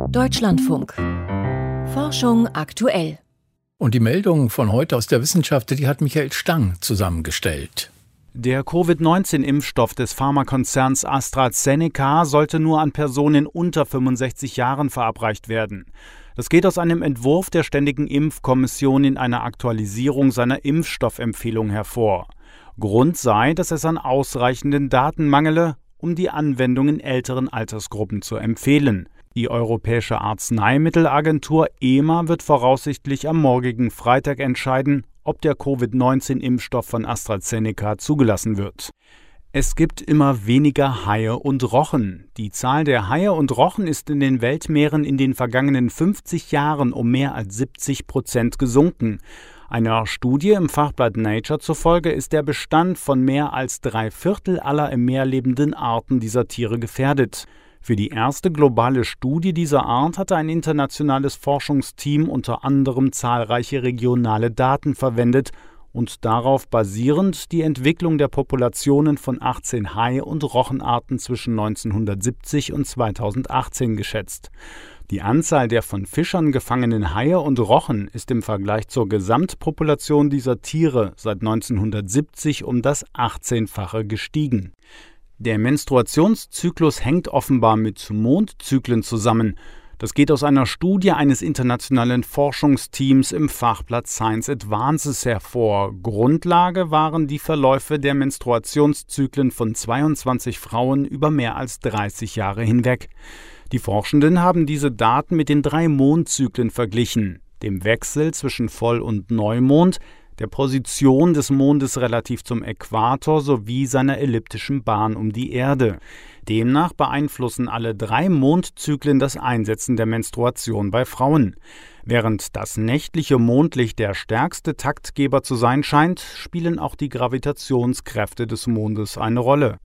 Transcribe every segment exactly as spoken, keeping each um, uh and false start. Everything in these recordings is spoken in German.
Deutschlandfunk. Forschung aktuell. Und die Meldung von heute aus der Wissenschaft, die hat Michael Stang zusammengestellt. Der Covid neunzehn Impfstoff des Pharmakonzerns AstraZeneca sollte nur an Personen unter fünfundsechzig Jahren verabreicht werden. Das geht aus einem Entwurf der Ständigen Impfkommission in einer Aktualisierung seiner Impfstoffempfehlung hervor. Grund sei, dass es an ausreichenden Daten mangele, um die Anwendung in älteren Altersgruppen zu empfehlen. Die Europäische Arzneimittelagentur E M A wird voraussichtlich am morgigen Freitag entscheiden, ob der Covid neunzehn Impfstoff von AstraZeneca zugelassen wird. Es gibt immer weniger Haie und Rochen. Die Zahl der Haie und Rochen ist in den Weltmeeren in den vergangenen fünfzig Jahren um mehr als siebzig Prozent gesunken. Einer Studie im Fachblatt Nature zufolge ist der Bestand von mehr als drei Viertel aller im Meer lebenden Arten dieser Tiere gefährdet. Für die erste globale Studie dieser Art hatte ein internationales Forschungsteam unter anderem zahlreiche regionale Daten verwendet und darauf basierend die Entwicklung der Populationen von achtzehn Hai- und Rochenarten zwischen neunzehnhundertsiebzig und zweitausendachtzehn geschätzt. Die Anzahl der von Fischern gefangenen Haie und Rochen ist im Vergleich zur Gesamtpopulation dieser Tiere seit neunzehnhundertsiebzig um das achtzehnfache gestiegen. Der Menstruationszyklus hängt offenbar mit Mondzyklen zusammen. Das geht aus einer Studie eines internationalen Forschungsteams im Fachblatt Science Advances hervor. Grundlage waren die Verläufe der Menstruationszyklen von zweiundzwanzig Frauen über mehr als dreißig Jahre hinweg. Die Forschenden haben diese Daten mit den drei Mondzyklen verglichen, dem Wechsel zwischen Voll- und Neumond, der Position des Mondes relativ zum Äquator sowie seiner elliptischen Bahn um die Erde. Demnach beeinflussen alle drei Mondzyklen das Einsetzen der Menstruation bei Frauen. Während das nächtliche Mondlicht der stärkste Taktgeber zu sein scheint, spielen auch die Gravitationskräfte des Mondes eine Rolle.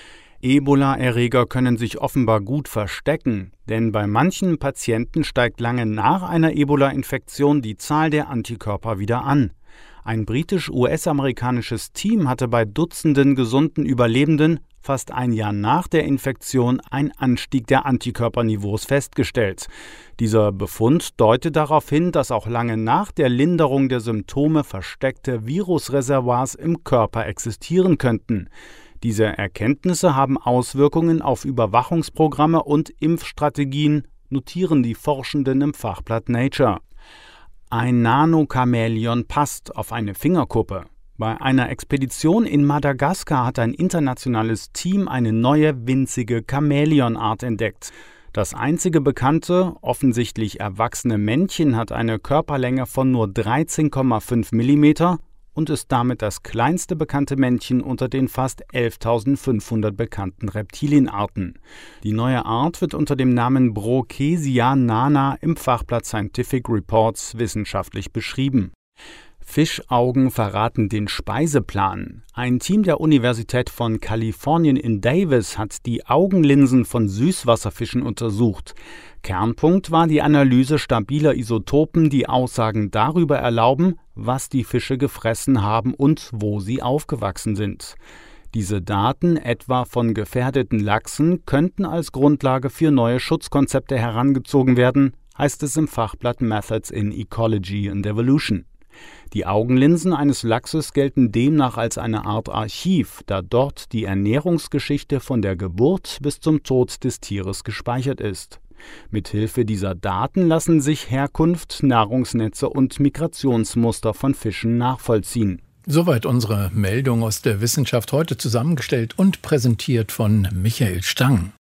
Ebola-Erreger können sich offenbar gut verstecken, denn bei manchen Patienten steigt lange nach einer Ebola-Infektion die Zahl der Antikörper wieder an. Ein britisch-U S-amerikanisches Team hatte bei Dutzenden gesunden Überlebenden fast ein Jahr nach der Infektion einen Anstieg der Antikörperniveaus festgestellt. Dieser Befund deutet darauf hin, dass auch lange nach der Linderung der Symptome versteckte Virusreservoirs im Körper existieren könnten. Diese Erkenntnisse haben Auswirkungen auf Überwachungsprogramme und Impfstrategien, notieren die Forschenden im Fachblatt Nature. Ein Nanochamäleon passt auf eine Fingerkuppe. Bei einer Expedition in Madagaskar hat ein internationales Team eine neue winzige Chamäleonart entdeckt. Das einzige bekannte, offensichtlich erwachsene Männchen hat eine Körperlänge von nur dreizehn Komma fünf Millimeter und ist damit das kleinste bekannte Männchen unter den fast elftausendfünfhundert bekannten Reptilienarten. Die neue Art wird unter dem Namen Brookesia nana im Fachblatt Scientific Reports wissenschaftlich beschrieben. Fischaugen verraten den Speiseplan. Ein Team der Universität von Kalifornien in Davis hat die Augenlinsen von Süßwasserfischen untersucht. Kernpunkt war die Analyse stabiler Isotopen, die Aussagen darüber erlauben, was die Fische gefressen haben und wo sie aufgewachsen sind. Diese Daten, etwa von gefährdeten Lachsen, könnten als Grundlage für neue Schutzkonzepte herangezogen werden, heißt es im Fachblatt Methods in Ecology and Evolution. Die Augenlinsen eines Lachses gelten demnach als eine Art Archiv, da dort die Ernährungsgeschichte von der Geburt bis zum Tod des Tieres gespeichert ist. Mithilfe dieser Daten lassen sich Herkunft, Nahrungsnetze und Migrationsmuster von Fischen nachvollziehen. Soweit unsere Meldung aus der Wissenschaft, heute zusammengestellt und präsentiert von Michael Stang.